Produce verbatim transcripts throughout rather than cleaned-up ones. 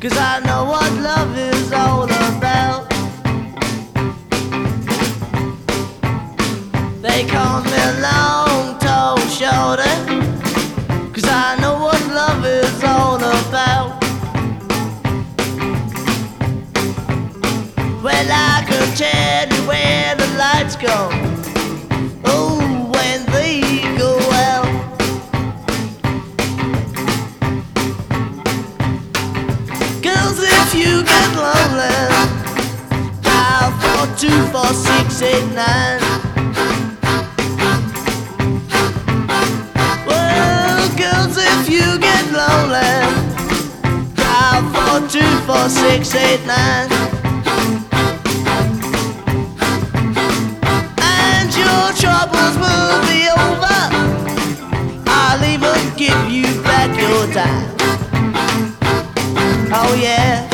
'cause I know what love is all about. They call me long, tall, shorty, 'cause I know what love is all about. Well, I can tell you where the lights go, oh, when they go out. Girls, if you get lonely, dial four two four six eight nine. Well, girls, if you get lonely, dial four two four six eight nine. Troubles will be over. I'll even give you back your time. Oh yeah,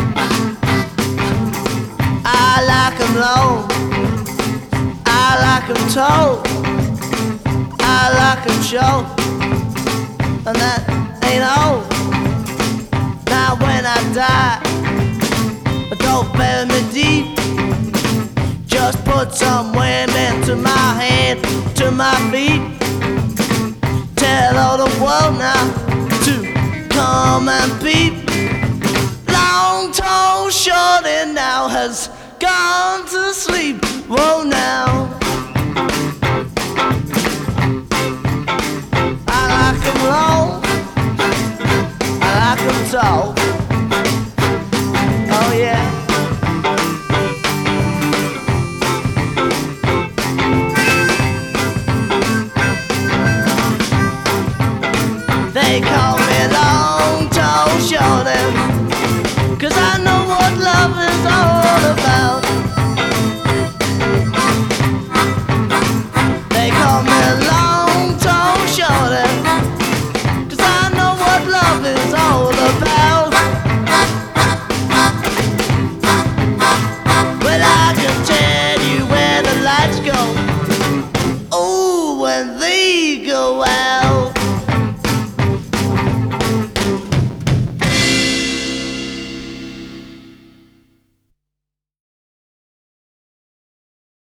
I like 'em long, I like 'em tall, I like 'em short, and that ain't all. Now when I die, don't bury me deep. Just put some wind into my hand, to my feet. Tell all the world now to come and peep. Long, tall, shorty now has gone to sleep. Whoa now, I like 'em long, I like 'em tall. Oh yeah. They call